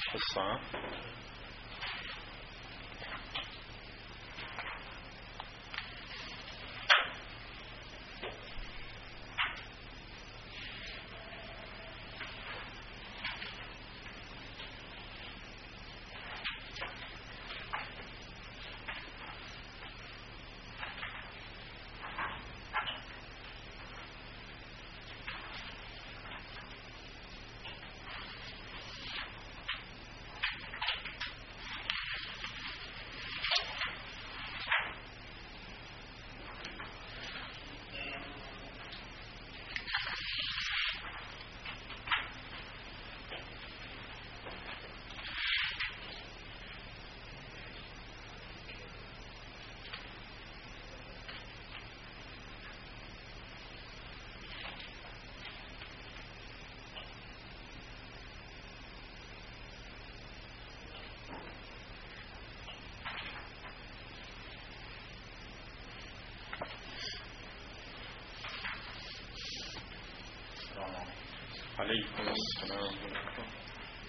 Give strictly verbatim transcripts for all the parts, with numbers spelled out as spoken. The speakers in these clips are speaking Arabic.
حصة. عليكم السلام ورحمة الله.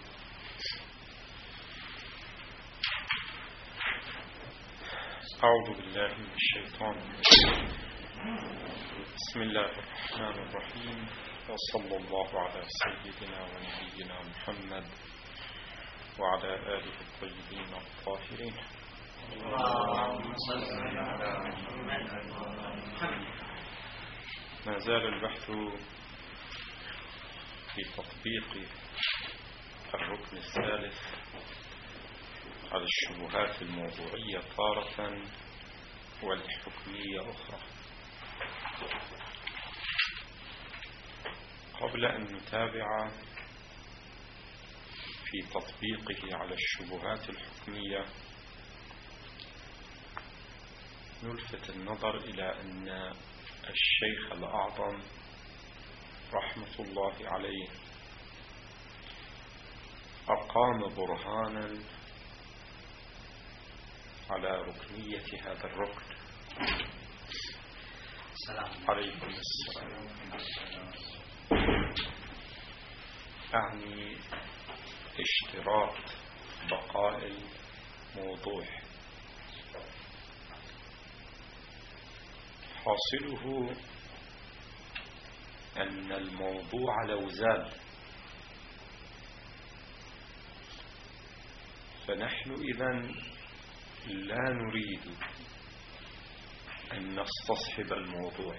أعوذ بالله من الشيطان الرجيم. بسم الله الرحمن الرحيم، وصلى الله على سيدنا ونبينا محمد وعلى آله الطيبين الطاهرين. ما زال البحث في تطبيق الركن الثالث على الشبهات الموضوعية تارة والحكمية أخرى. قبل أن نتابع في تطبيقه على الشبهات الحكمية نلفت النظر إلى أن الشيخ الأعظم رحمة الله عليه أقام برهانا على ركنية هذا الركن. السلام عليكم. السلام. أعني اشتراط بقاء الموضوع. حاصله أن الموضوع لو زال فنحن إذن لا نريد أن نستصحب الموضوع،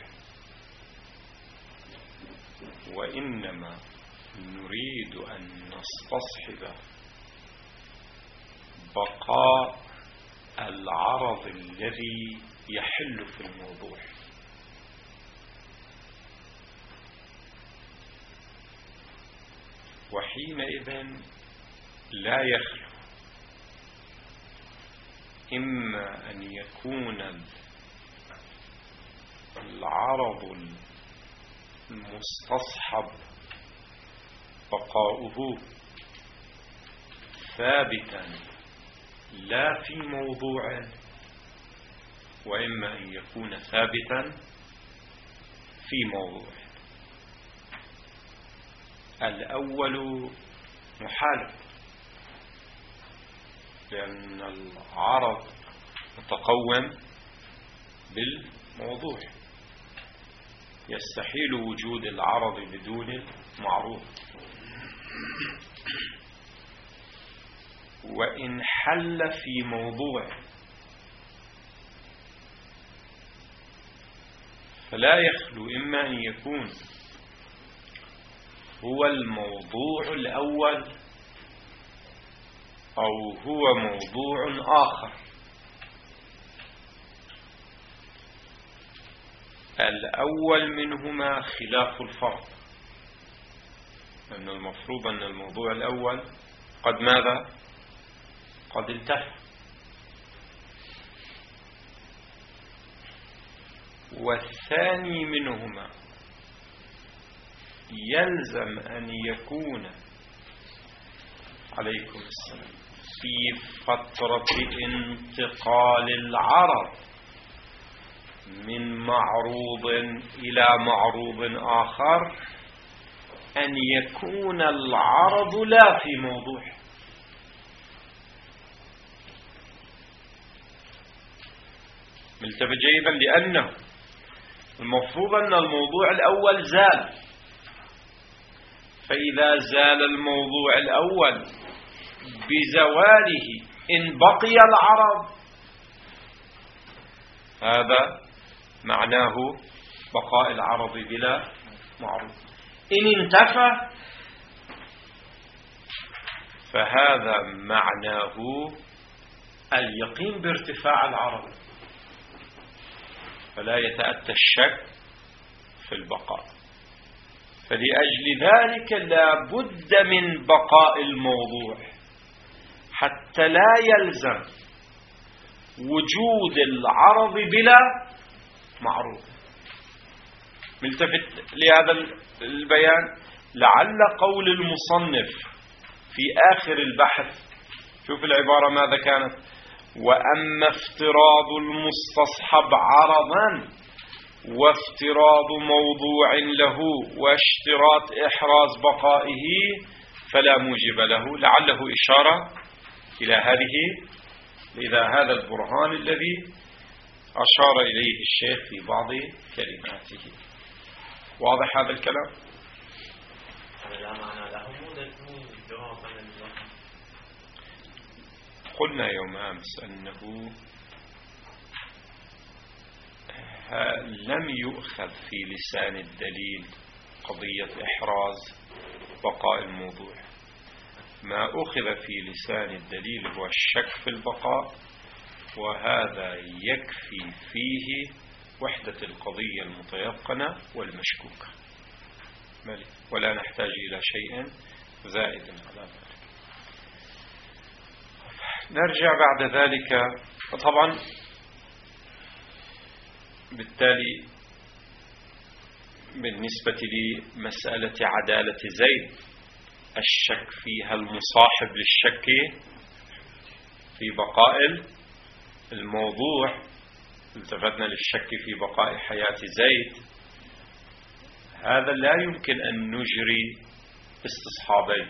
وإنما نريد أن نستصحب بقاء العرض الذي يحل في الموضوع. وحينئذ لا يخلو إما أن يكون العرض المستصحب بقاؤه ثابتا لا في موضوع، وإما أن يكون ثابتا في موضوع. الأول محال، لأن العرض متقوم بالموضوع، يستحيل وجود العرض بدون المعروض. وإن حل في موضوع فلا يخلو إما أن يكون هو الموضوع الأول أو هو موضوع آخر. الأول منهما خلاف الفرض، لأن المفروض أن الموضوع الأول قد ماذا؟ قد انتهى. والثاني منهما يلزم أن يكون عليكم السلام في فترة انتقال العرض من معروض إلى معروض آخر أن يكون العرض لا في موضوع. ملتفت جيدا، لأنه المفروض أن الموضوع الأول زال، فإذا زال الموضوع الأول بزواله إن بقي العرض هذا معناه بقاء العرض بلا معروض. إن انتفى فهذا معناه اليقين بارتفاع العرض، فلا يتأتى الشك في البقاء. فلأجل ذلك لا بد من بقاء الموضوع حتى لا يلزم وجود العرض بلا معروض. ملتفت لهذا البيان؟ لعل قول المصنف في آخر البحث، شوف العبارة ماذا كانت: وأما افتراض المستصحب عرضا وافتراض موضوع له واشتراط إحراز بقائه فلا موجب له. لعله إشارة إلى هذه إلى هذا البرهان الذي أشار إليه الشيخ في بعض كلماته. واضح هذا الكلام؟ لا معنى له. قلنا يوم أمس أنه لم يؤخذ في لسان الدليل قضية إحراز بقاء الموضوع. ما أخذ في لسان الدليل هو الشك في البقاء، وهذا يكفي فيه وحدة القضية المتيقنة والمشكوكة، ولا نحتاج إلى شيء زائد على ذلك. نرجع بعد ذلك. طبعا بالتالي بالنسبة لمسألة عدالة زيد الشك فيها المصاحب للشك في بقاء الموضوع. التفتنا للشك في بقاء حياة زيد، هذا لا يمكن أن نجري استصحابين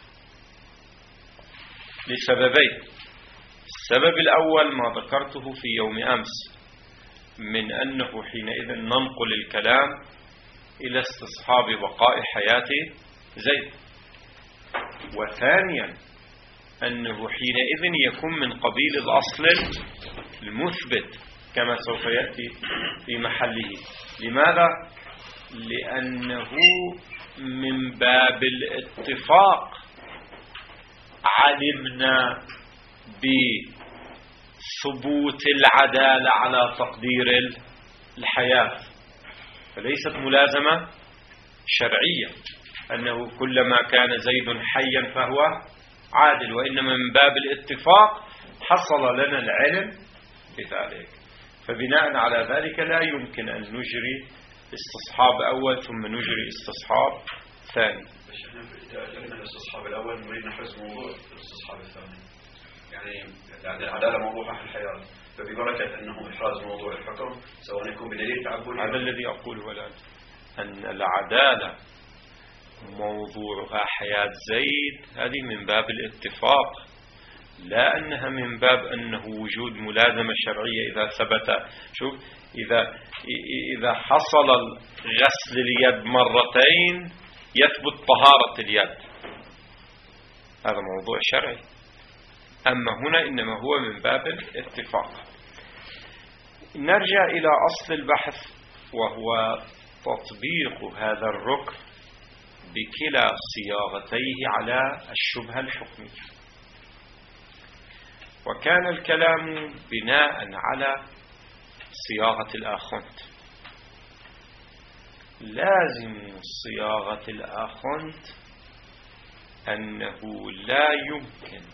لسببين. السبب الأول ما ذكرته في يوم أمس من أنه حينئذ ننقل الكلام إلى استصحاب بقاء حياة زيد، وثانيا أنه حينئذ يكون من قبيل الأصل المثبت كما سوف يأتي في محله. لماذا؟ لأنه من باب الاتفاق علمنا بثبوت العدالة على تقدير الحياة، فليست ملازمة شرعية أنه كلما كان زيد حيا فهو عادل، وإنما من باب الاتفاق حصل لنا العلم بذلك. فبناء على ذلك لا يمكن أن نجري استصحاب أول ثم نجري استصحاب ثاني. إذا أجرنا الاستصحاب الأول نريد نحرز موضوع الاستصحاب الثاني، يعني العدالة موضوعها في الحياة، فببركة أنه إحراز موضوع الحكم سواء يكون بدليل تعبدي. هذا الذي أقوله الآن، أن العدالة موضوعها حياة زيد هذه من باب الاتفاق، لا أنها من باب أنه وجود ملازمة شرعية إذا ثبت. شوف، إذا إذا حصل غسل اليد مرتين يثبت طهارة اليد، هذا موضوع شرعي. أما هنا إنما هو من باب الاتفاق. نرجع إلى أصل البحث، وهو تطبيق هذا الركن بكلا صياغتيه على الشبهة الحكمية. وكان الكلام بناء على صياغة الآخنت. لازم صياغة الآخنت أنه لا يمكن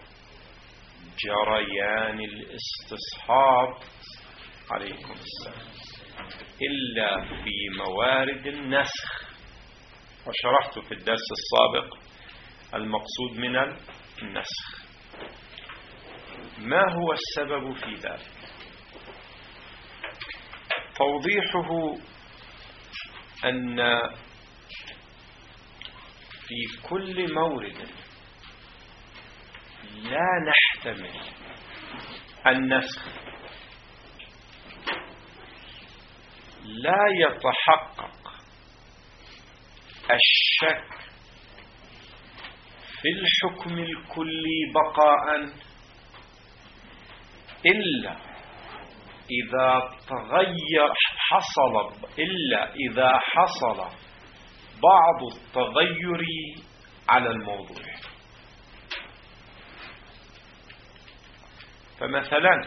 جريان الاستصحاب عليكم السلام إلا في موارد النسخ، وشرحت في الدرس السابق المقصود من النسخ. ما هو السبب في ذلك؟ توضيحه أن في كل مورد لا نحتمل النسخ لا يتحقق الشك في الحكم الكلي بقاء إلا إذا تغير حصل إلا إذا حصل بعض التغير على الموضوع. فمثلا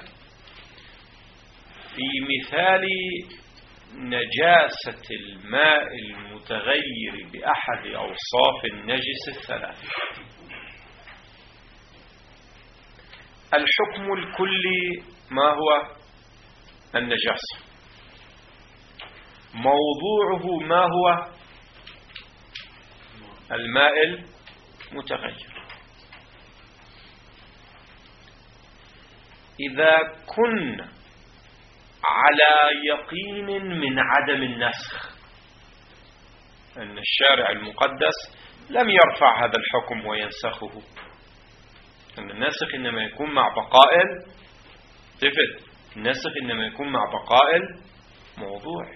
في مثال نجاسة الماء المتغير بأحد أوصاف النجس الثلاث، الحكم الكلي ما هو؟ النجاسة. موضوعه ما هو؟ الماء المتغير. إذا كنا على يقين من عدم النسخ، أن الشارع المقدس لم يرفع هذا الحكم وينسخه، أن النسخ إنما يكون مع بقاء تفت النسخ إنما يكون مع بقاء الموضوع،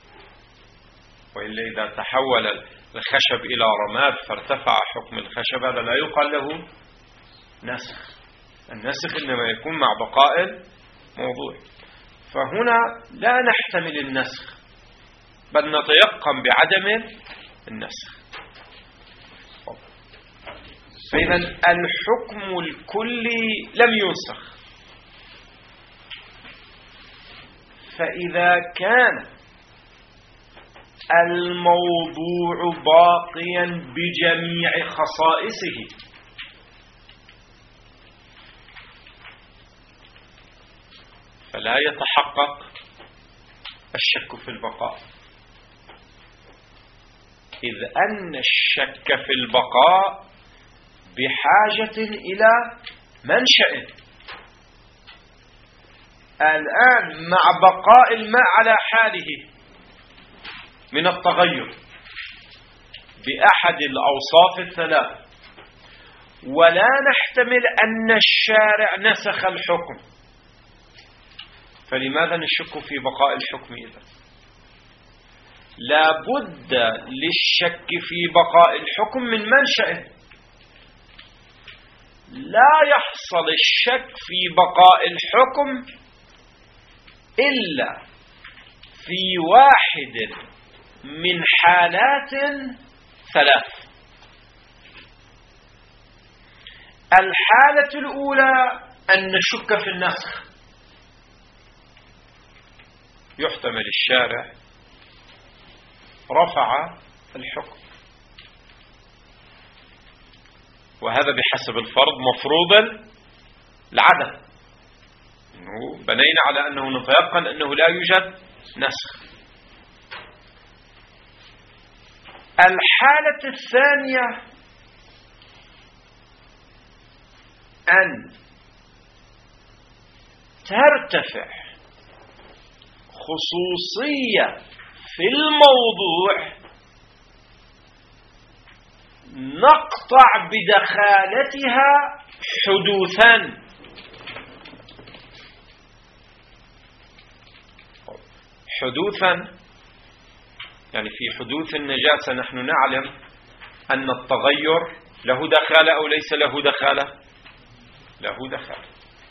وإلا إذا تحول الخشب إلى رماد فارتفع حكم الخشب هذا لا يقال له نسخ. النسخ إنما يكون مع بقاء الموضوع. فهنا لا نحتمل النسخ بل نتيقن بعدم النسخ. فإذا الحكم الكلي لم ينسخ. فإذا كان الموضوع باقيا بجميع خصائصه فلا يتحقق الشك في البقاء، إذ أن الشك في البقاء بحاجة إلى منشأ. الآن مع بقاء الماء على حاله من التغير بأحد الأوصاف الثلاث، ولا نحتمل أن الشارع نسخ الحكم، فلماذا نشك في بقاء الحكم إذا؟ لا بد للشك في بقاء الحكم من منشأ. لا يحصل الشك في بقاء الحكم إلا في واحد من حالات ثلاث. الحالة الأولى أن نشك في النسخ، يحتمل الشارع رفع الحكم، وهذا بحسب الفرض مفروض العدم، إنه بنينا على أنه نتيقن أنه لا يوجد نسخ. الحالة الثانية أن ترتفع خصوصية في الموضوع نقطع بدخالتها حدوثا. حدوثا يعني في حدوث النجاسة نحن نعلم أن التغير له دخالة أو ليس له دخالة؟ له دخالة.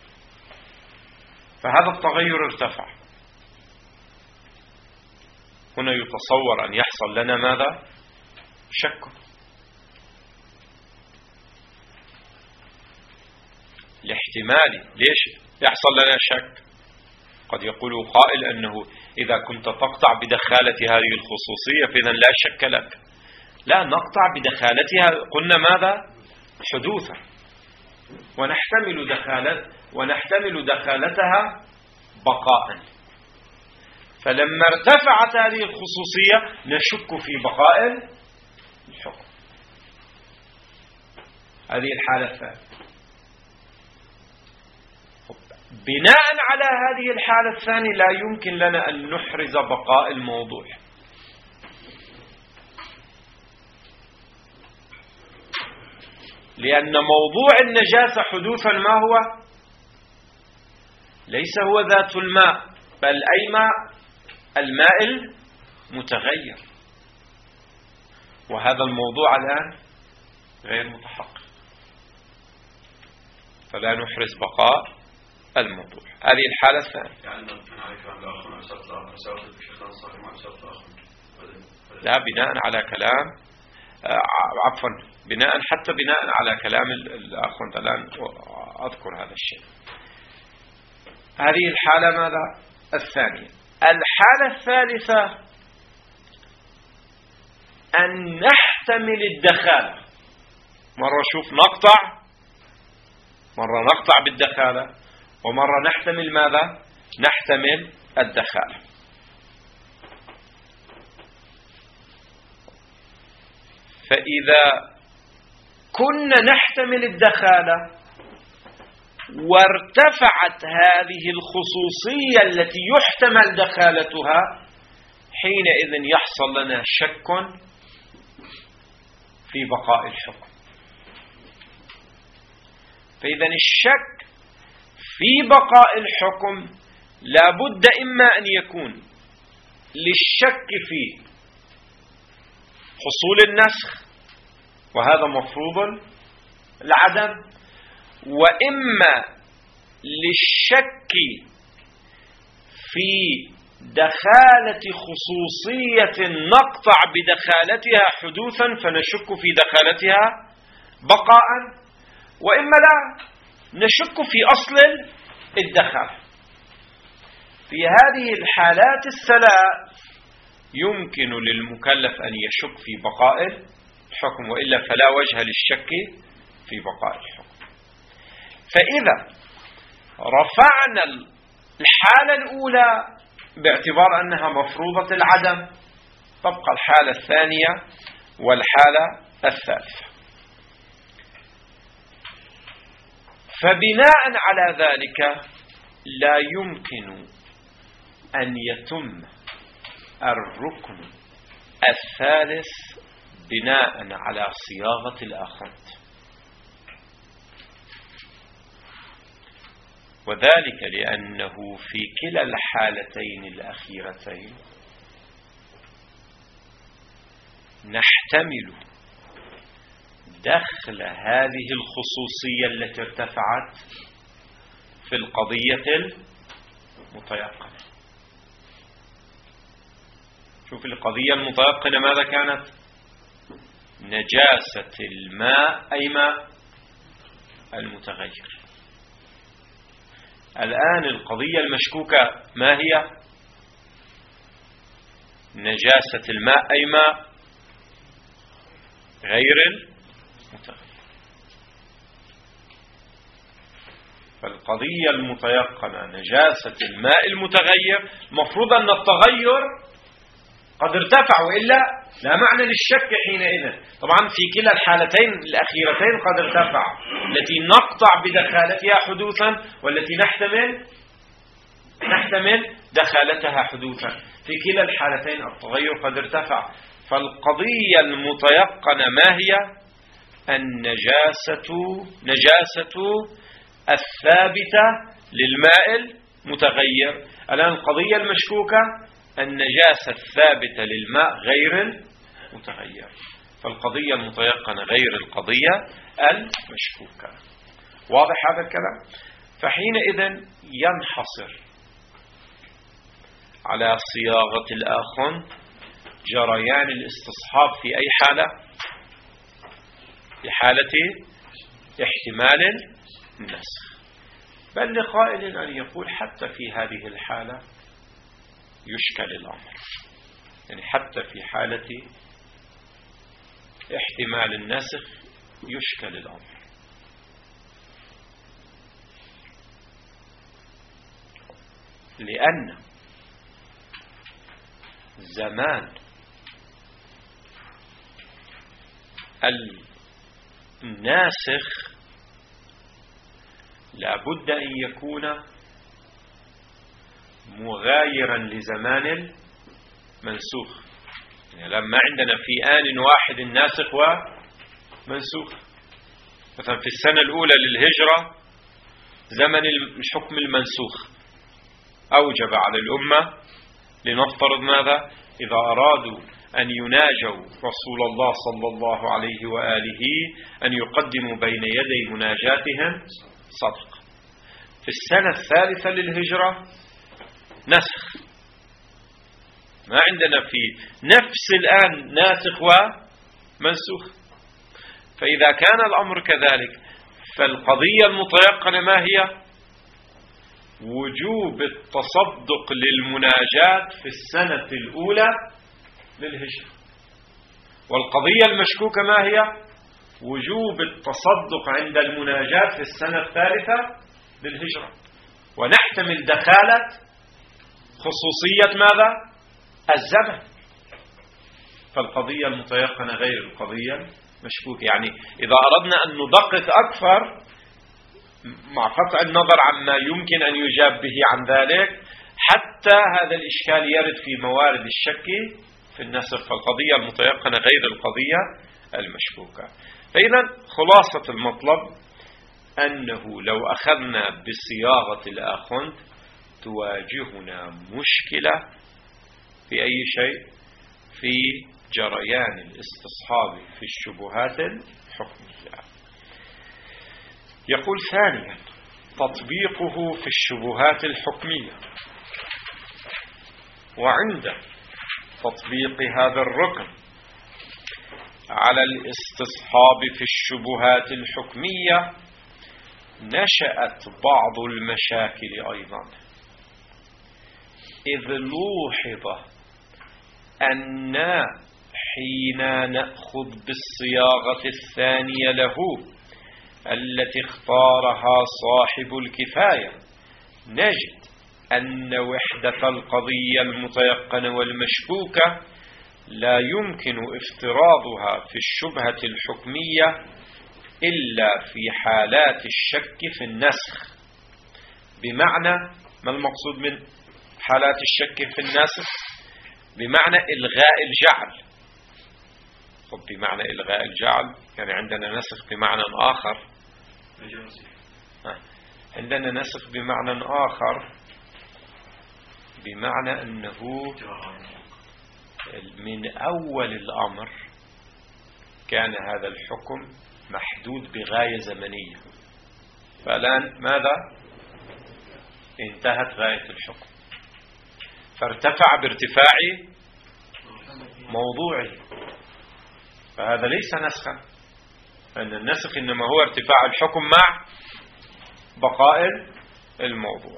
فهذا التغير ارتفع. هنا يتصور أن يحصل لنا ماذا؟ شك. الاحتمالي ليش يحصل لنا شك؟ قد يقول قائل أنه إذا كنت تقطع بدخالة هذه الخصوصية فإذا لا شك لك. لا، نقطع بدخالتها، قلنا ماذا؟ حدوثا، ونحتمل دخالت ونحتمل دخالتها بقاء. فلما ارتفعت هذه الخصوصية نشك في بقاء الحكم. هذه الحالة الثانية. بناء على هذه الحالة الثانية لا يمكن لنا أن نحرز بقاء الموضوع، لأن موضوع النجاسة حدوثا ما هو؟ ليس هو ذات الماء، بل أي ماء؟ الماء المتغير، وهذا الموضوع الآن غير متحقق، فلا نحرز بقاء الموضوع. هذه الحالة الثانية. يعني أنا على كلام الآخر مع سبب الآخر سبب الشيخان صحيح مع سبب الآخر. لا، بناء على كلام عفوا بناء حتى بناء على كلام الأخ الآن أذكر هذا الشيء. هذه الحالة ماذا؟ الثانية. الحالة الثالثة أن نحتمل الدخالة، مرة شوف نقطع، مرة نقطع بالدخالة، ومرة نحتمل ماذا؟ نحتمل الدخالة. فإذا كنا نحتمل الدخالة وارتفعت هذه الخصوصية التي يحتمل دخالتها، حينئذ يحصل لنا شك في بقاء الحكم. فإذا الشك في بقاء الحكم لا بد إما أن يكون للشك في حصول النسخ، وهذا مفروض العدم، وإما للشك في دخالة خصوصية نقطع بدخالتها حدوثا فنشك في دخالتها بقاء، وإما لا نشك في أصل الدخالة. في هذه الحالات الثلاث يمكن للمكلف أن يشك في بقاء الحكم، وإلا فلا وجه للشك في بقاء الحكم. فإذا رفعنا الحالة الأولى باعتبار أنها مفروضة العدم، تبقى الحالة الثانية والحالة الثالثة. فبناء على ذلك لا يمكن أن يتم الركن الثالث بناء على صياغة الآخرة، وذلك لأنه في كلا الحالتين الأخيرتين نحتمل دخل هذه الخصوصية التي ارتفعت في القضية المتيقنة. شوف القضية المتيقنة ماذا كانت؟ نجاسة الماء أي ماء المتغير. الآن القضية المشكوكة ما هي؟ نجاسة الماء أي ماء غير المتغير. فالقضية المتيقنة نجاسة الماء المتغير، مفروض أن التغير قد ارتفع، وإلا لا معنى للشك حينئذ. طبعا في كلا الحالتين الأخيرتين قد ارتفع، التي نقطع بدخالتها حدوثا والتي نحتمل نحتمل دخالتها حدوثا. في كلا الحالتين التغير قد ارتفع. فالقضية المتيقنة ما هي؟ النجاسة نجاسة الثابتة للماء المتغير. الآن القضية المشكوكة النجاسة الثابتة للماء غير المتغير. فالقضية المتيقنة غير القضية المشكوكة. واضح هذا الكلام؟ فحينئذ ينحصر على صياغة الآخر جريان الاستصحاب في أي حالة؟ في حالة احتمال النسخ. بل لقائل أن يقول حتى في هذه الحالة يشكل الأمر، يعني حتى في حالة احتمال النسخ يشكل الأمر. لأن زمان الناسخ لا بد أن يكون مغايرا لزمان المنسوخ. يعني لما عندنا في آن واحد ناسخ ومنسوخ، مثلا في السنة الأولى للهجرة زمن الحكم المنسوخ أوجب على الأمة لنفترض ماذا؟ إذا أرادوا أن يناجوا رسول الله صلى الله عليه وآله أن يقدموا بين يدي مناجاتهم صدقة. في السنة الثالثة للهجرة نسخ، ما عندنا في نفس الآن ناسخ ومنسوخ. فإذا كان الأمر كذلك فالقضية المتيقنة ما هي؟ وجوب التصدق للمناجات في السنة الأولى للهجرة. والقضية المشكوكة ما هي؟ وجوب التصدق عند المناجات في السنة الثالثة للهجرة. ونحتمل دخالة خصوصية ماذا؟ الزمن. فالقضية المتيقنة غير القضية المشكوكة. يعني إذا أردنا أن ندقق أكثر مع قطع النظر عما يمكن أن يجاب به عن ذلك، حتى هذا الإشكال يرد في موارد الشك في النسخ. فالقضية المتيقنة غير القضية المشكوكة. فإذا خلاصة المطلب أنه لو أخذنا بصياغة الآخوند تواجهنا مشكلة في أي شيء؟ في جريان الاستصحاب في الشبهات الحكمية. يقول ثانيا تطبيقه في الشبهات الحكمية. وعند تطبيق هذا الركن على الاستصحاب في الشبهات الحكمية نشأت بعض المشاكل أيضا، إذ لوحظ أن حين نأخذ بالصياغة الثانية له التي اختارها صاحب الكفاية نجد أن وحدة القضية المتيقنة والمشكوكة لا يمكن افتراضها في الشبهة الحكمية إلا في حالات الشك في النسخ. بمعنى ما المقصود من حالات الشك في النسخ؟ بمعنى إلغاء الجعل. طب بمعنى إلغاء الجعل يعني عندنا نسخ بمعنى آخر، عندنا نسخ بمعنى آخر بمعنى أنه من أول الأمر كان هذا الحكم محدود بغاية زمنية، فالآن ماذا؟ انتهت غاية الحكم فارتفع بارتفاع موضوعه، فهذا ليس نسخا، أن النسخ إنما هو ارتفاع الحكم مع بقاء الموضوع.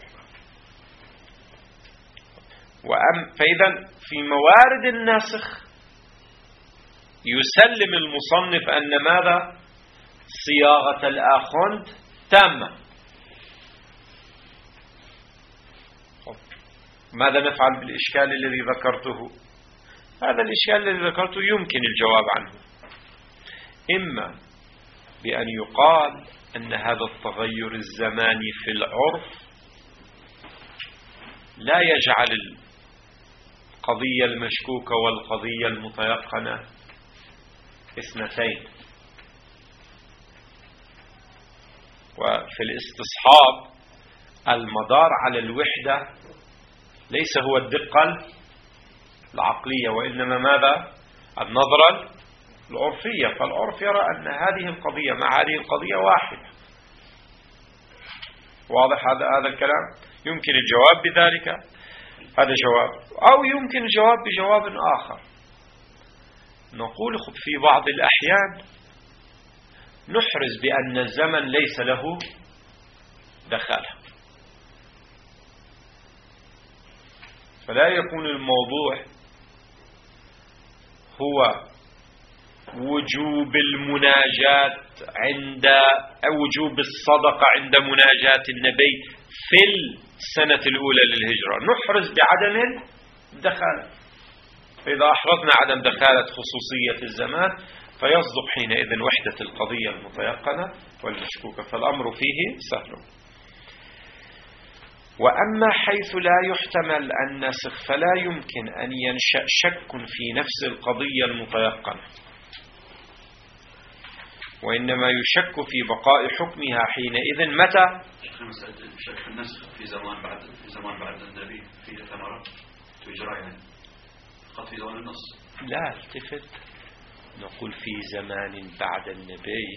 وأم فإذا في موارد النسخ يسلم المصنف أن ماذا؟ صياغة الآخوند تامة. ماذا نفعل بالإشكال الذي ذكرته؟ هذا الإشكال الذي ذكرته يمكن الجواب عنه، إما بأن يقال أن هذا التغير الزماني في العرف لا يجعل القضية المشكوكة والقضية المتيقنة اثنتين. وفي الاستصحاب المدار على الوحدة ليس هو الدقة العقلية، وإنما ماذا؟ النظرة العرفية. فالعرف يرى أن هذه القضية مع هذه القضية واحدة. واضح هذا هذا الكلام؟ يمكن الجواب بذلك، هذا جواب. أو يمكن الجواب بجواب آخر، نقول في بعض الأحيان نحرز بأن الزمن ليس له دخل، فلا يكون الموضوع هو وجوب المناجاة عند أو وجوب الصدقة عند مناجاة النبي في السنة الأولى للهجرة، نحرز بعدم الدخالة. فإذا أحرزنا عدم دخالة خصوصية الزمان فيصدق حينئذ وحدة القضية المتيقنة والمشكوكة، فالأمر فيه سهل. وأما حيث لا يحتمل النسخ فلا يمكن أن ينشأ شك في نفس القضية المتيقنة، وإنما يشك في بقاء حكمها حينئذ متى؟ شك النسخ في زمان بعد في زمان بعد النبي فيه ثمرة. تجرى يعني قد في زمن النص. لا التفت، نقول في زمان بعد النبي،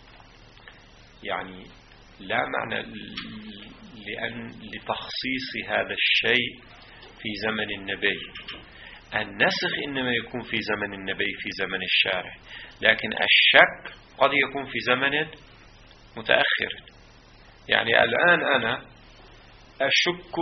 يعني لا معنى لأن لتخصيص هذا الشيء في زمن النبي. النسخ إنما يكون في زمن النبي في زمن الشارع، لكن الشك قد يكون في زمن متأخر. يعني الآن أنا أشك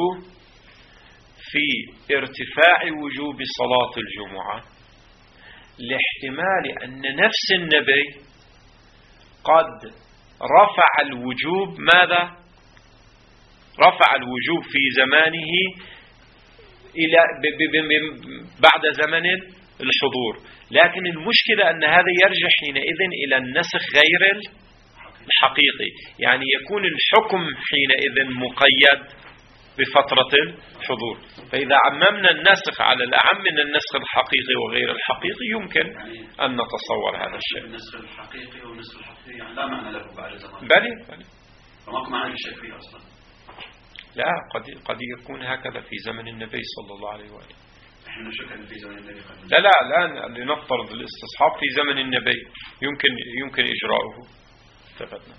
في ارتفاع وجوب صلاة الجمعة لاحتمال أن نفس النبي قد رفع الوجوب. ماذا؟ رفع الوجوب في زمانه إلى بعد زمن الحضور، لكن المشكلة أن هذا يرجع حينئذ إلى النسخ غير الحقيقي، يعني يكون الحكم حينئذ مقيد بفترة الحضور. فإذا عممنا النسخ على الأعم من النسخ الحقيقي وغير الحقيقي يمكن أن نتصور هذا الشيء. النسخ الحقيقي والنسخ الحقيقي يعني لا معنى له بعد زمان. بلي بلي فماكو معنى للشك فيه أصلا. لا، قد قد يكون هكذا في زمن النبي صلى الله عليه وآله. احنا نشك في زمن النبي. لا لا الآن لنفترض الاستصحاب في زمن النبي يمكن يمكن إجراؤه. اتفقنا.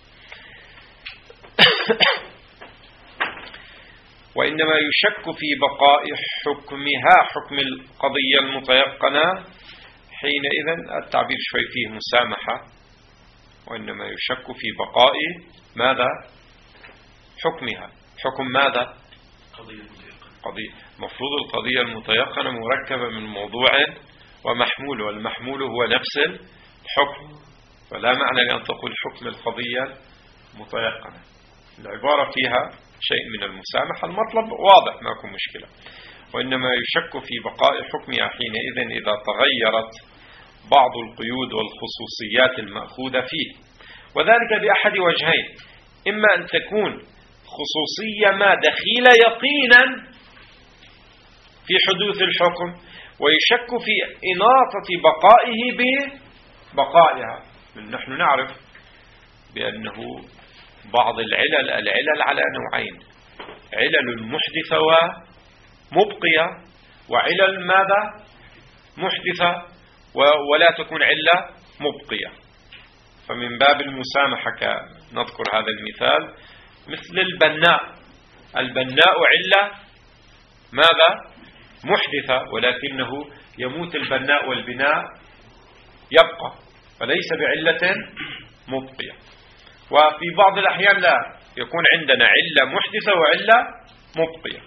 وإنما يشك في بقاء حكمها، حكم القضية المتيقنة حينئذ. التعبير شوي فيه مسامحة. وإنما يشك في بقاء ماذا؟ حكمها. حكم ماذا؟ قضية متيقنة. قضية. مفروض القضية المتيقنة مركبة من موضوع ومحمول، والمحمول هو نفس الحكم، فلا معنى لأن تقول حكم القضية متيقنة. العبارة فيها شيء من المسامحة، المطلب واضح ما يكون مشكلة. وإنما يشك في بقاء حكمها حينئذ إذا تغيرت بعض القيود والخصوصيات المأخوذة فيه، وذلك بأحد وجهين: إما أن تكون خصوصية ما دخيلة يقينا في حدوث الحكم، ويشك في إناطة بقائه ببقائها. نحن نعرف بأنه بعض العلل العلل على نوعين: علل محدثة ومبقية، وعلل ماذا؟ محدثة ولا تكون علة مبقية. فمن باب المسامحة نذكر هذا المثال مثل البناء. البناء علة ماذا؟ محدثة، ولكنه يموت البناء والبناء يبقى، فليس بعلة مبقية. وفي بعض الأحيان لا، يكون عندنا علة محدثة وعلة مبقية،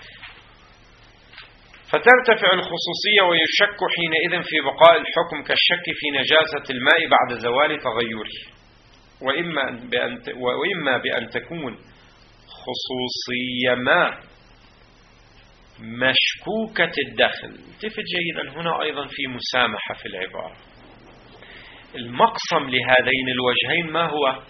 فترتفع الخصوصية ويشك حينئذ في بقاء الحكم، كالشك في نجاسة الماء بعد زوال تغيره. وإما بأن وإما بأن تكون خصوصية ما مشكوكة الدخل. التفت جيدا، هنا أيضا في مسامحة في العبارة. المقسم لهذين الوجهين ما هو؟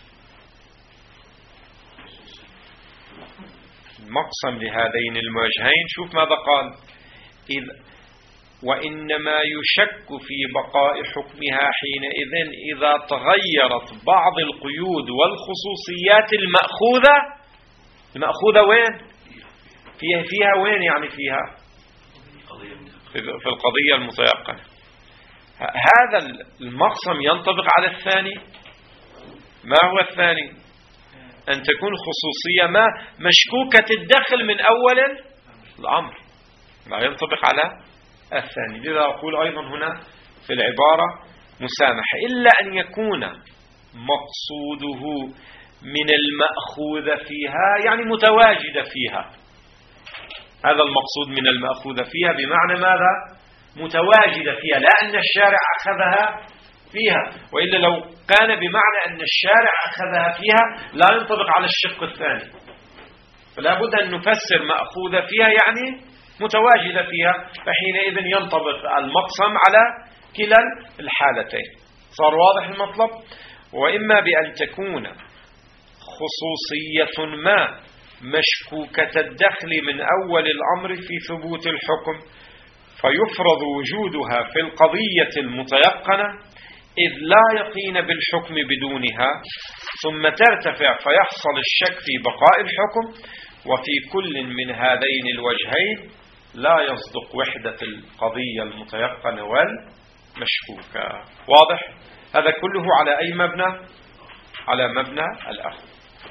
المقسم لهذين الوجهين، شوف ماذا قال: إذ وإنما يشك في بقاء حكمها حينئذ إذا تغيرت بعض القيود والخصوصيات المأخوذة. المأخوذة وين؟ فيها فيها وين يعني فيها؟ في القضية المتيقنة. هذا المقسم ينطبق على الثاني. ما هو الثاني؟ أن تكون خصوصية ما مشكوكة الدخل من أول الأمر، لا ينطبق على الثاني. لذا أقول أيضا هنا في العبارة مسامحة، إلا أن يكون مقصوده من المأخوذ فيها يعني متواجد فيها. هذا المقصود من المأخوذ فيها بمعنى ماذا؟ متواجد فيها، لا أن الشارع أخذها فيها، وإلا لو كان بمعنى أن الشارع أخذها فيها لا ينطبق على الشق الثاني. فلا بد أن نفسر مأخوذ فيها يعني متواجدة فيها، فحينئذ ينطبق المقسم على كلا الحالتين. صار واضح المطلب؟ وإما بأن تكون خصوصية ما مشكوكة الدخل من أول الأمر في ثبوت الحكم، فيفرض وجودها في القضية المتيقنة إذ لا يقين بالحكم بدونها، ثم ترتفع فيحصل الشك في بقاء الحكم. وفي كل من هذين الوجهين لا يصدق وحدة القضية المتيقنة والمشكوكة. واضح؟ هذا كله على أي مبنى؟ على مبنى الأخذ.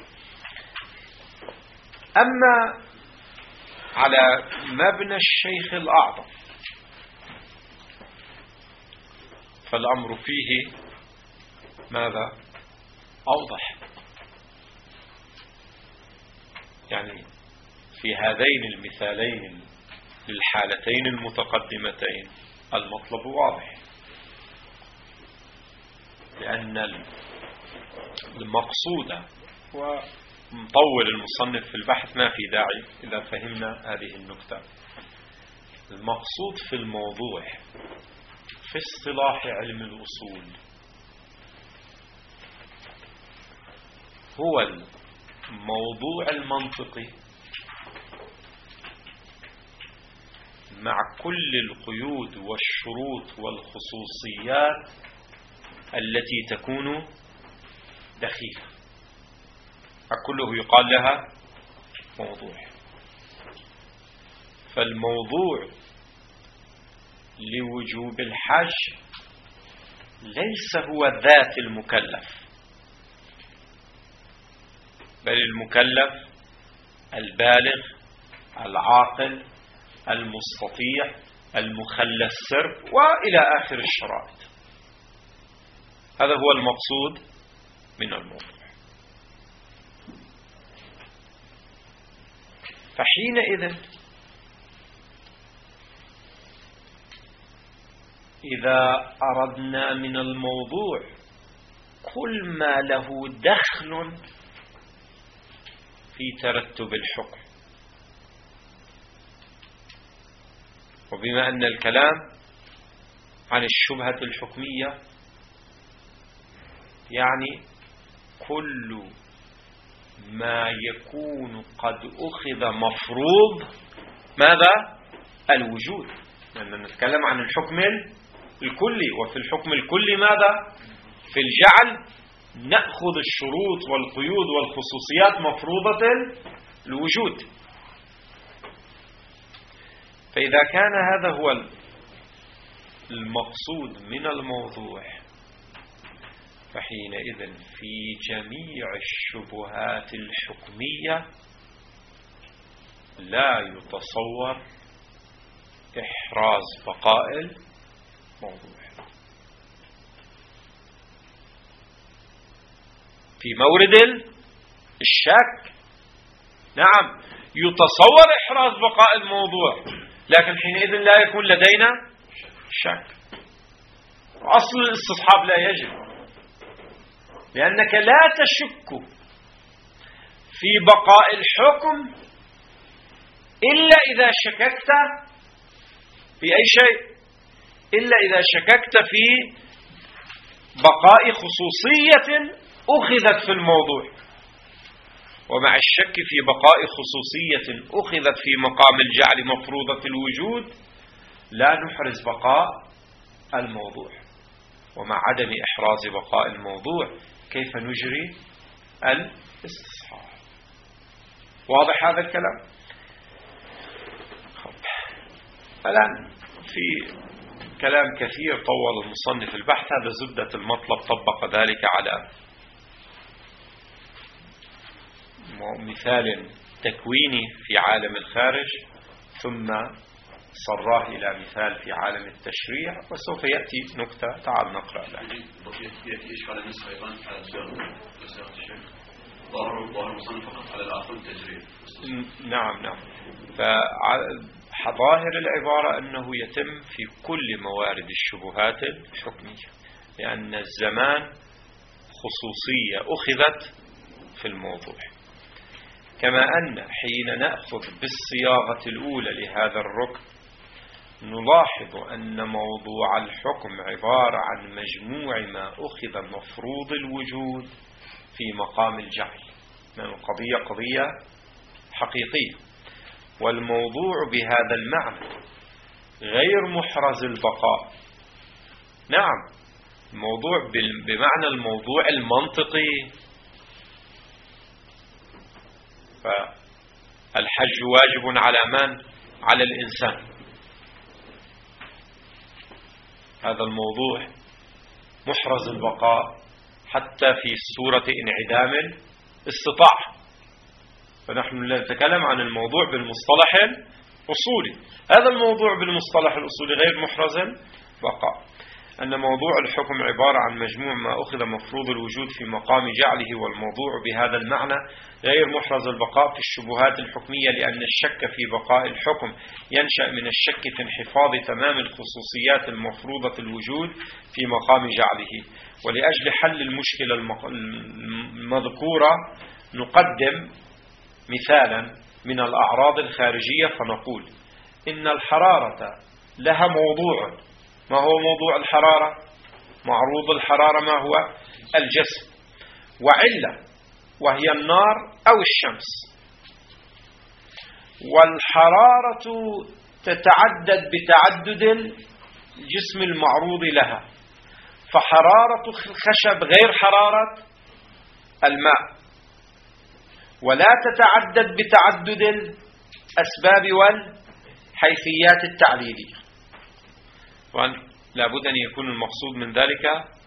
أما على مبنى الشيخ الأعظم فالأمر فيه ماذا؟ أوضح. يعني في هذين المثالين للحالتين المتقدمتين المطلب واضح، لأن المقصود، ومطول المصنف في البحث ما في داعي إذا فهمنا هذه النكتة، المقصود في الموضوع في اصطلاح علم الأصول هو الموضوع المنطقي مع كل القيود والشروط والخصوصيات التي تكون دخيلة، كله يقال لها موضوع. فالموضوع لوجوب الحج ليس هو ذات المكلف، بل المكلف البالغ العاقل المستطيع المخلى السر وإلى آخر الشرائط. هذا هو المقصود من الموضوع. فحينئذ إذا أردنا من الموضوع كل ما له دخل في ترتب الحكم، وبما أن الكلام عن الشبهة الحكمية يعني كل ما يكون قد أخذ مفروض ماذا؟ الوجود، لأننا نتكلم عن الحكم الكلي، وفي الحكم الكلي ماذا؟ في الجعل نأخذ الشروط والقيود والخصوصيات مفروضة الوجود. فإذا كان هذا هو المقصود من الموضوع فحينئذ في جميع الشبهات الحكمية لا يتصور إحراز بقاء الموضوع. في مورد الشك نعم يتصور إحراز بقاء الموضوع، لكن حينئذ لا يكون لدينا شك. أصل الاستصحاب لا يجب، لأنك لا تشك في بقاء الحكم إلا إذا شككت في أي شيء، إلا إذا شككت في بقاء خصوصية أخذت في الموضوع. ومع الشك في بقاء خصوصية أخذت في مقام الجعل مفروضة الوجود لا نحرز بقاء الموضوع. ومع عدم إحراز بقاء الموضوع كيف نجري الاستصحاب؟ واضح هذا الكلام؟ الآن في كلام كثير طول المصنف البحث، هذا زبدة المطلب، طبق ذلك على مثال تكويني في عالم الخارج ثم صراه إلى مثال في عالم التشريع، وسوف يأتي نكتة تعال نقرأ لها. يأتي إشكال النسخ أيضا على صياغة الشيخ، ظاهر ظاهر المصنف فقط على الأخذ التجريد. نعم نعم. فظاهر العبارة أنه يتم في كل موارد الشبهات الحكمية، لأن الزمان خصوصية أخذت في الموضوع، كما أن حين نأخذ بالصياغة الأولى لهذا الركن نلاحظ أن موضوع الحكم عبارة عن مجموع ما أخذ مفروض الوجود في مقام الجعل، لأن القضية قضية حقيقية، والموضوع بهذا المعنى غير محرز البقاء. نعم، الموضوع بمعنى الموضوع المنطقي، فالحج واجب على من؟ على الإنسان. هذا الموضوع محرز البقاء حتى في صورة انعدام الاستطاعة، فنحن نتكلم عن الموضوع بالمصطلح الأصولي. هذا الموضوع بالمصطلح الأصولي غير محرز البقاء، أن موضوع الحكم عبارة عن مجموع ما أخذ مفروض الوجود في مقام جعله، والموضوع بهذا المعنى غير محرز البقاء في الشبهات الحكمية، لأن الشك في بقاء الحكم ينشأ من الشك في انحفاظ تمام الخصوصيات المفروضة الوجود في مقام جعله. ولأجل حل المشكلة المذكورة نقدم مثالا من الأعراض الخارجية، فنقول إن الحرارة لها موضوع. ما هو موضوع الحرارة؟ معروض الحرارة ما هو؟ الجسم، وعلة وهي النار أو الشمس. والحرارة تتعدد بتعدد الجسم المعروض لها، فحرارة الخشب غير حرارة الماء، ولا تتعدد بتعدد الأسباب والحيثيات التعليلية. طبعا لابد أن يكون المقصود من ذلك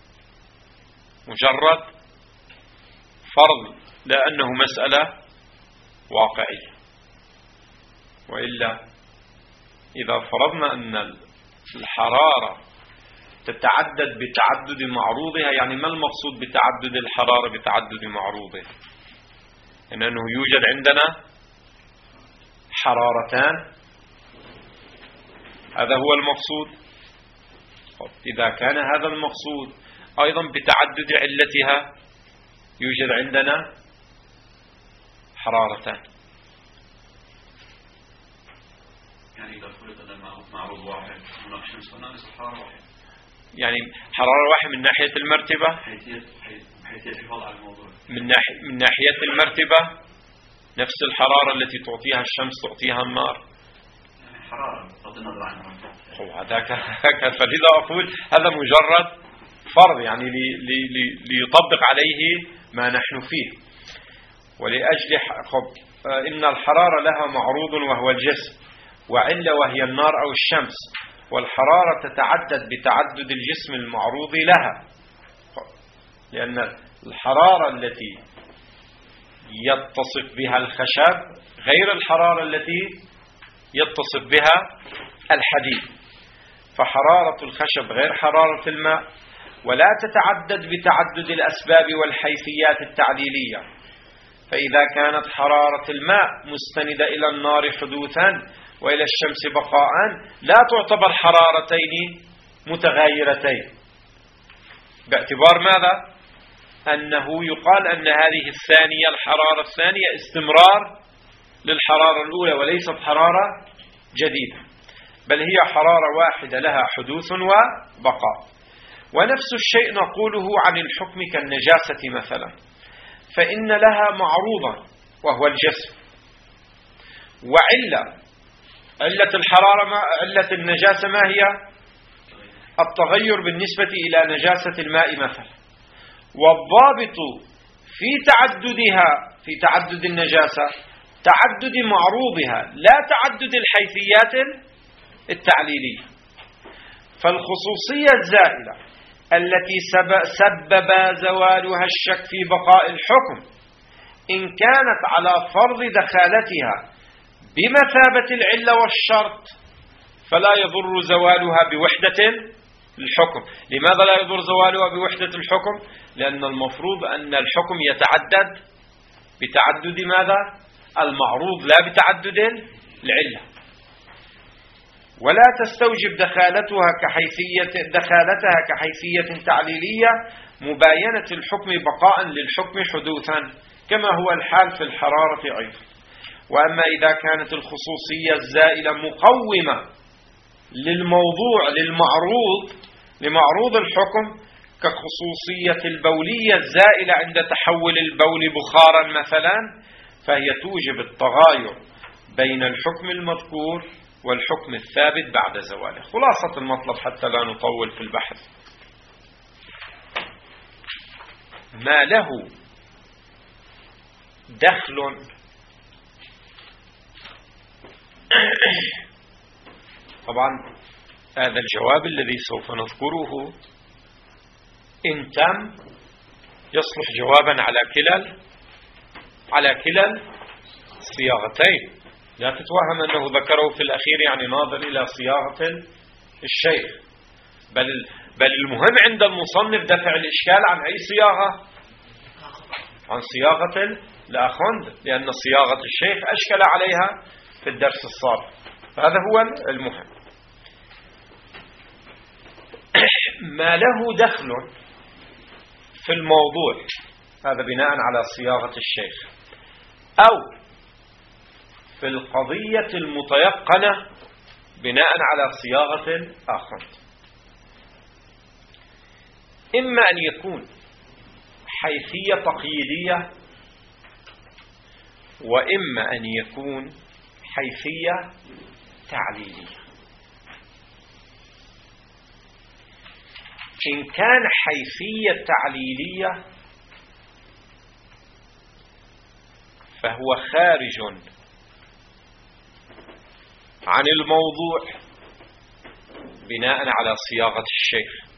مجرد فرض، لأنه مسألة واقعية. وإلا إذا فرضنا أن الحرارة تتعدد بتعدد معروضها، يعني ما المقصود بتعدد الحرارة بتعدد معروضها؟ يعني أنه يوجد عندنا حرارتان، هذا هو المقصود. إذا كان هذا المقصود أيضا بتعدد علتها، يوجد عندنا حرارتان. يعني إذا فرض أن معروض واحد من الشمس وناقص حرارة واحد، يعني حرارة واحد من ناحية المرتبة، حيثية الحفاظ على الموضوع، من ناحية من ناحية المرتبة نفس الحرارة التي تعطيها الشمس تعطيها النار، يعني حرارة بغض النظر عنها. هذاك فلذا أقول هذا مجرد فرض، يعني لي لي لي ليطبق عليه ما نحن فيه. ولأجل خب إن الحرارة لها معروض وهو الجسم، وعلة وهي النار أو الشمس، والحرارة تتعدد بتعدد الجسم المعروض لها، لأن الحرارة التي يتصف بها الخشب غير الحرارة التي يتصف بها الحديد، فحرارة الخشب غير حرارة الماء، ولا تتعدد بتعدد الأسباب والحيثيات التعليلية. فإذا كانت حرارة الماء مستندة إلى النار حدوثا وإلى الشمس بقاء، لا تعتبر حرارتين متغايرتين، باعتبار ماذا؟ أنه يقال أن هذه الثانية الحرارة الثانية استمرار للحرارة الأولى وليست حرارة جديدة، بل هي حرارة واحدة لها حدوث وبقاء. ونفس الشيء نقوله عن الحكم كالنجاسة مثلا، فإن لها معروضا وهو الجسم، وعلة علة الحرارة ما علة النجاسة ما هي؟ التغير بالنسبة إلى نجاسة الماء مثلا. والضابط في تعددها في تعدد النجاسة تعدد معروضها لا تعدد الحيثيات التعليلية. فالخصوصية الزائلة التي سبب زوالها الشك في بقاء الحكم إن كانت على فرض دخالتها بمثابة العلة والشرط فلا يضر زوالها بوحدة الحكم. لماذا لا يضر زوالها بوحدة الحكم؟ لأن المفروض أن الحكم يتعدد بتعدد ماذا؟ المعروض لا بتعدد العلة، ولا تستوجب دخالتها كحيثية دخالتها كحيثية تعليلية مباينة الحكم بقاء للحكم حدوثا، كما هو الحال في الحرارة أيضا. وأما إذا كانت الخصوصية الزائلة مقومة للموضوع للمعروض لمعروض الحكم كخصوصية البولية الزائلة عند تحول البول بخارا مثلا، فهي توجب التغاير بين الحكم المذكور والحكم الثابت بعد زواله. خلاصة المطلب حتى لا نطول في البحث: ما له دخل طبعا هذا الجواب الذي سوف نذكره إن تم يصلح جوابا على كلا على كلا الصياغتين. لا تتوهم أنه ذكره في الأخير يعني ناظر إلى صياغة الشيخ، بل بل المهم عند المصنف دفع الإشكال عن أي صياغة؟ عن صياغة الأخوند، لأن صياغة الشيخ أشكل عليها في الدرس السابق. هذا هو المهم. ما له دخل في الموضوع هذا بناء على صياغة الشيخ أو في القضية المتيقنة بناء على صياغة آخر، إما أن يكون حيثية تقييدية، وإما أن يكون حيثية تعليلية. إن كان حيثية تعليلية فهو خارج عن الموضوع بناء على صياغة الشيخ،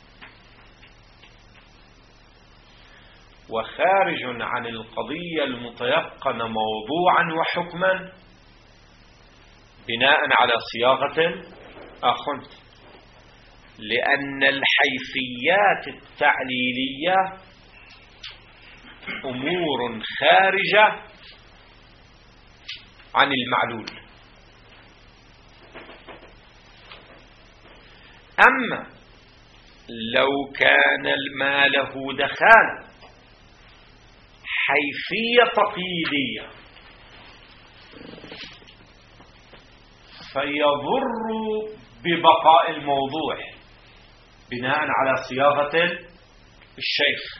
وخارج عن القضية المتيقنة موضوعا وحكما بناء على صياغة آخر، لأن الحيثيات التعليلية أمور خارجة عن المعلول. أما لو كان ما له دخل حيثية تقييدية فيضر ببقاء الموضوع بناء على صياغة الشيخ،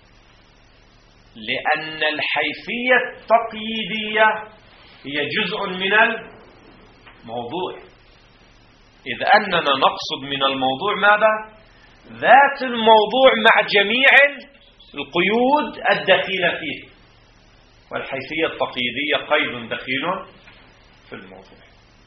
لأن الحيثية التقييدية هي جزء من الموضوع، إذ أننا نقصد من الموضوع ماذا؟ ذات الموضوع مع جميع القيود الدخيلة فيه، والحيثية التقييدية قيد دخيل في الموضوع،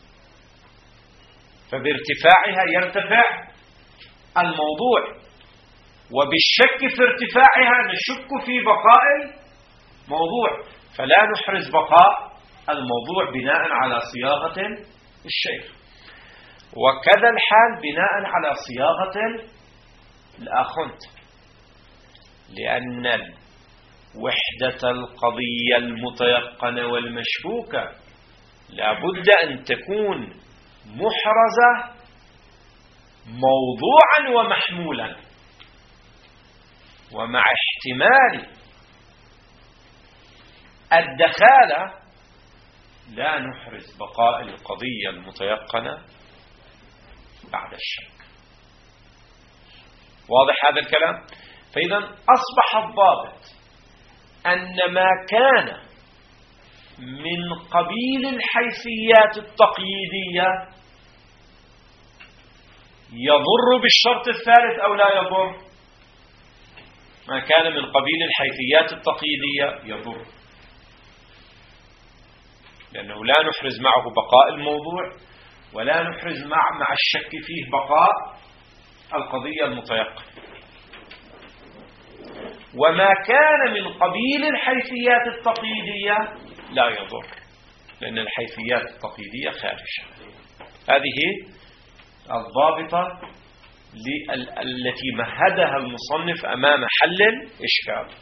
فبارتفاعها يرتفع الموضوع، وبالشك في ارتفاعها نشك في بقاء الموضوع، فلا نحرز بقاء الموضوع بناء على صياغة الشيخ. وكذا الحال بناء على صياغة الآخنت، لأن وحدة القضية المتيقنة والمشكوكة لابد أن تكون محرزة موضوعا ومحمولا، ومع احتمال الدخالة لا نحرز بقاء القضية المتيقنة بعد الشك. واضح هذا الكلام؟ فإذا أصبح الضابط أن ما كان من قبيل الحيثيات التقييدية يضر بالشرط الثالث أو لا يضر؟ ما كان من قبيل الحيثيات التقييدية يضر، لأنه لا نحرز معه بقاء الموضوع، ولا نحرز مع مع الشك فيه بقاء القضية المتيقنة. وما كان من قبيل الحيثيات التقييدية لا يضر، لأن الحيثيات التقييدية خارجة. هذه الضابطة التي مهدها المصنف أمام حل الإشكال.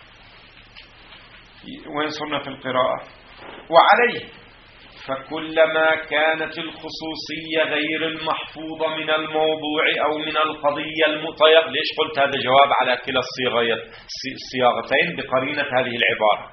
وين صرنا في القراءة؟ وعليه فكلما كانت الخصوصية غير المحفوظة من الموضوع أو من القضية المتيقنة. ليش قلت هذا جواب على كلا الصياغتين بقرينة هذه العبارة؟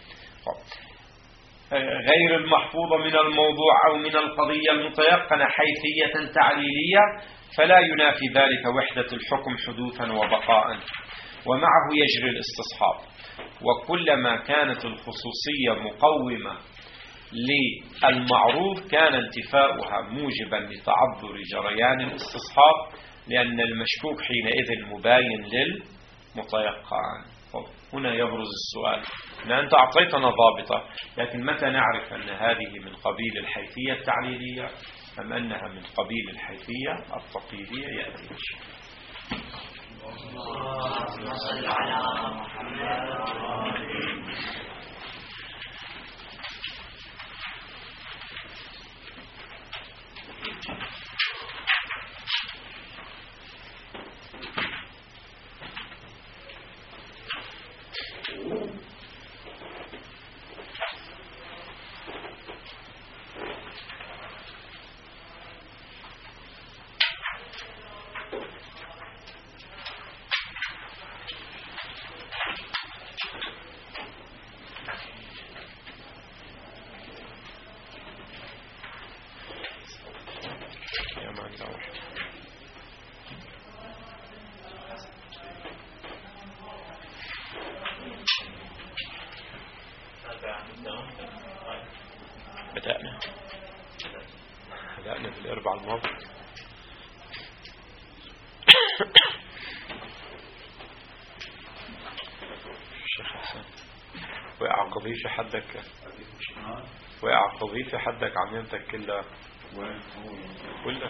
غير المحفوظة من الموضوع أو من القضية المتيقنة حيثية تعليلية، فلا ينافي ذلك وحدة الحكم حدوثا وبقاء، ومعه يجري الاستصحاب. وكلما كانت الخصوصية مقومة للمعروف كان انتفاؤها موجبا لتعذر جريان الاستصحاب، لأن المشكوك حينئذ مباين للمتيقن. هنا يبرز السؤال: أنت أعطيتنا ضابطة، لكن متى نعرف أن هذه من قبيل الحيثية التعليلية أم أنها من قبيل الحيثية التقييدية؟ يأتي إن شاء اللهم صل على محمد. بدأنا بدأنا بالأربع الماضي. الشيخ حسن وقع قضية حدك وقع قضية حدك عميمتك كلها كلها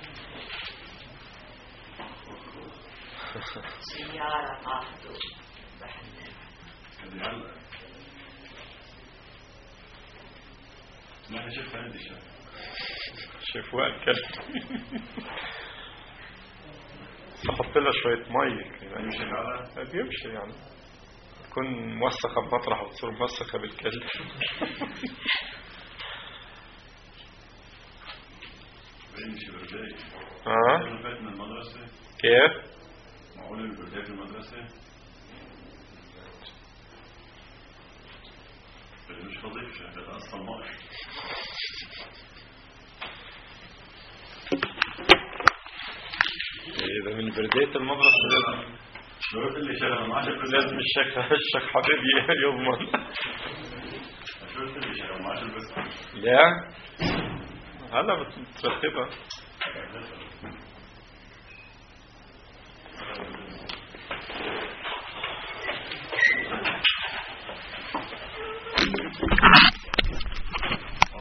سيارة قاعدة ما شوف عندي شيء شوف وقت كلب حط لها شوية مي يمشي على بيمشي يعني تكون موسخة بمطرح وتصير موسخة بالكلب. بيمشي بالبيت. ها؟ البيت من المدرسة. كيف؟ معقول البيت من المدرسة؟ مش فضيف هذا أصلا ماش. إذا من بردية المدرسة لازم شو اللي شغل معاش لازم الشك الشك حبيبي يضمن. شو اللي شغل معاش البس؟ لا هلا بترتبها.